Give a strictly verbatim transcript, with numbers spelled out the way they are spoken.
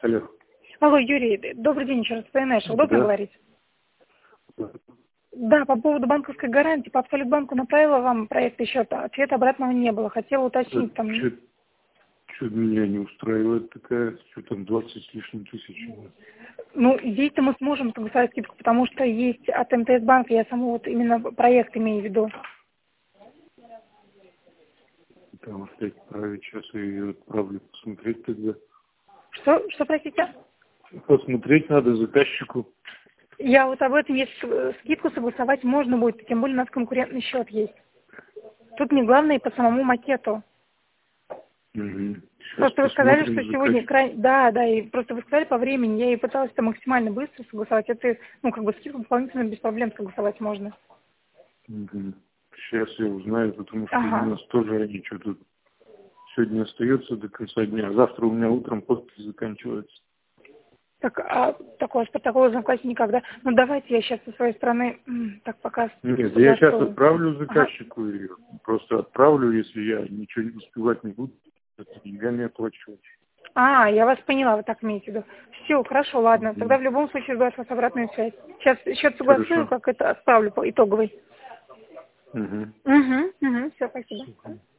Алло. Алло, Юрий, добрый день еще раз, ПНШ, удобно Да. говорить? Да, по поводу банковской гарантии, по Абсолютбанку направила вам проект счета, ответа обратного не было. Хотела уточнить там... Что меня не устраивает такая, что там двадцать с лишним тысяч. Ну, здесь-то мы сможем согласовать скидку, потому что есть от МТС банка, я саму вот именно проект имею в виду. Там опять править, сейчас я ее отправлю посмотреть тогда. Что, что, простите? Посмотреть надо заказчику. Я вот об этом, если скидку согласовать можно будет, тем более у нас конкурентный счет есть. Тут не главное по самому макету. Угу. Просто вы сказали, что сегодня край... Да, да, и просто вы сказали по времени, я и пыталась это максимально быстро согласовать. Это, ну, как бы скидку дополнительно без проблем согласовать можно. Угу. Сейчас я узнаю, потому что Ага. у нас тоже они что-то сегодня остается до конца дня. Завтра у меня утром подпись заканчивается. Так, а такого протокола знакомиться никогда. Ну, давайте я сейчас со своей стороны так пока... Нет, я сейчас согласую. отправлю заказчику ага. и просто отправлю, если я ничего не успевать не буду, это деньгами оплачивать. А, я вас поняла, вы так имеете в виду. Все, хорошо, ладно. Mm-hmm. Тогда в любом случае жду от вас обратную связь. Сейчас счет согласую, как это отправлю по итоговой. Угу. Угу, угу, все, спасибо. Супер.